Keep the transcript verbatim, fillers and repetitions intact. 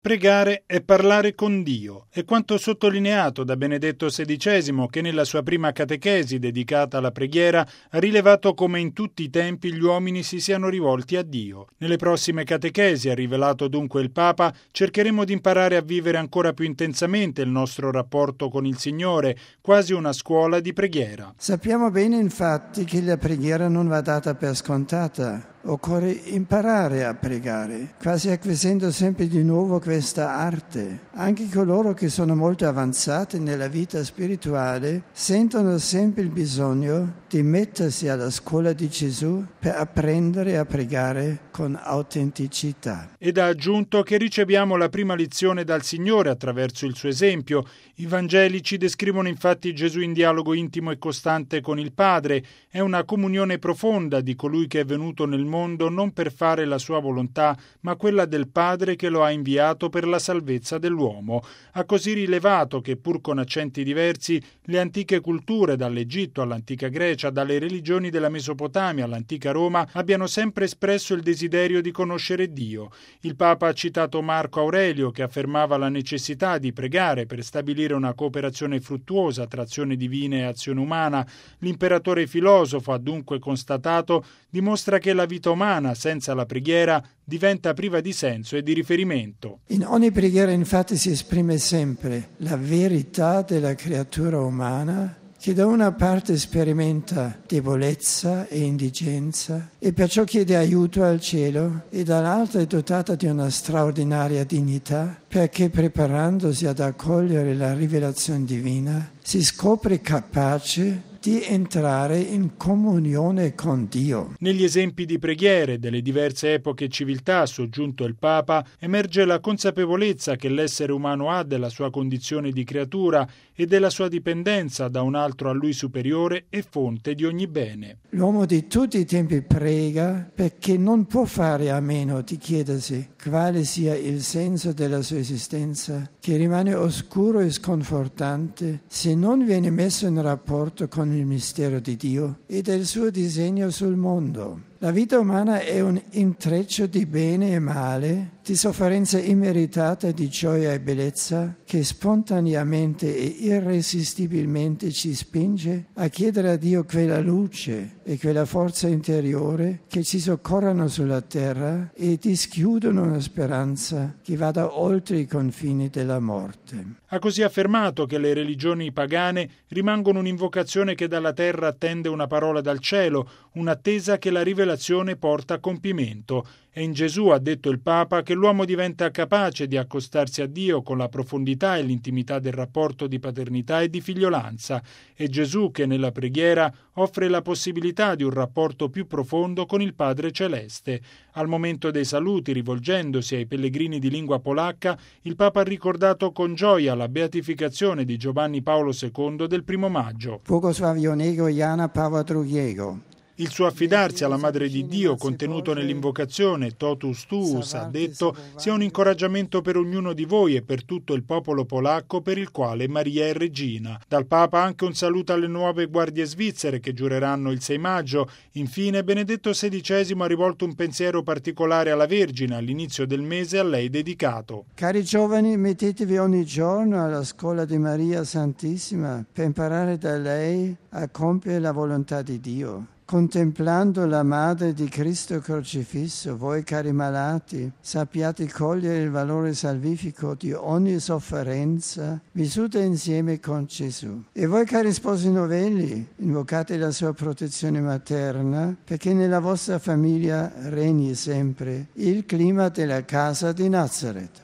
Pregare è parlare con Dio. È quanto sottolineato da Benedetto sedicesimo, che nella sua prima catechesi dedicata alla preghiera ha rilevato come in tutti i tempi gli uomini si siano rivolti a Dio. Nelle prossime catechesi, ha rivelato dunque il Papa, cercheremo di imparare a vivere ancora più intensamente il nostro rapporto con il Signore, quasi una scuola di preghiera. Sappiamo bene infatti che la preghiera non va data per scontata. Occorre imparare a pregare, quasi acquisendo sempre di nuovo questa arte. Anche coloro che sono molto avanzati nella vita spirituale sentono sempre il bisogno di mettersi alla scuola di Gesù per apprendere a pregare con autenticità. Ed ha aggiunto che riceviamo la prima lezione dal Signore attraverso il suo esempio. I Vangeli ci descrivono infatti Gesù in dialogo intimo e costante con il Padre. È una comunione profonda di colui che è venuto nel mondo non per fare la sua volontà, ma quella del Padre che lo ha inviato per la salvezza dell'uomo. Ha così rilevato che, pur con accenti diversi, le antiche culture, dall'Egitto all'antica Grecia, dalle religioni della Mesopotamia all'antica Roma, abbiano sempre espresso il desiderio di conoscere Dio. Il Papa ha citato Marco Aurelio, che affermava la necessità di pregare per stabilire una cooperazione fruttuosa tra azione divina e azione umana. L'imperatore filosofo ha dunque constatato: dimostra che la vita umana senza la preghiera diventa priva di senso e di riferimento. In ogni preghiera infatti si esprime sempre la verità della creatura umana, che da una parte sperimenta debolezza e indigenza e perciò chiede aiuto al cielo, e dall'altra è dotata di una straordinaria dignità, perché preparandosi ad accogliere la rivelazione divina si scopre capace di entrare in comunione con Dio. Negli esempi di preghiere delle diverse epoche e civiltà, ha soggiunto il Papa, emerge la consapevolezza che l'essere umano ha della sua condizione di creatura e della sua dipendenza da un altro a lui superiore e fonte di ogni bene. L'uomo di tutti i tempi prega perché non può fare a meno di chiedersi quale sia il senso della sua esistenza, che rimane oscuro e sconfortante se non viene messo in rapporto con il mistero di Dio e del suo disegno sul mondo. La vita umana è un intreccio di bene e male, di sofferenza immeritata e di gioia e bellezza, che spontaneamente e irresistibilmente ci spinge a chiedere a Dio quella luce e quella forza interiore che ci soccorrano sulla terra e dischiudono una speranza che vada oltre i confini della morte. Ha così affermato che le religioni pagane rimangono un'invocazione che dalla terra attende una parola dal cielo, un'attesa che la rivelazione porta a compimento. È in Gesù, ha detto il Papa, che l'uomo diventa capace di accostarsi a Dio con la profondità e l'intimità del rapporto di paternità e di figliolanza. È Gesù che nella preghiera offre la possibilità di un rapporto più profondo con il Padre Celeste. Al momento dei saluti, rivolgendosi ai pellegrini di lingua polacca, il Papa ha ricordato con gioia la beatificazione di Giovanni Paolo secondo del primo maggio. Błogosławionego Jana Pawła drugiego. Il suo affidarsi alla Madre di Dio, contenuto nell'invocazione Totus Tuus, ha detto, sia un incoraggiamento per ognuno di voi e per tutto il popolo polacco per il quale Maria è regina. Dal Papa anche un saluto alle nuove guardie svizzere che giureranno il sei maggio. Infine Benedetto sedicesimo ha rivolto un pensiero particolare alla Vergine all'inizio del mese a lei dedicato. Cari giovani, mettetevi ogni giorno alla scuola di Maria Santissima per imparare da lei a compiere la volontà di Dio. Contemplando la Madre di Cristo crocifisso, voi cari malati, sappiate cogliere il valore salvifico di ogni sofferenza vissuta insieme con Gesù. E voi cari sposi novelli, invocate la sua protezione materna, perché nella vostra famiglia regni sempre il clima della casa di Nazareth.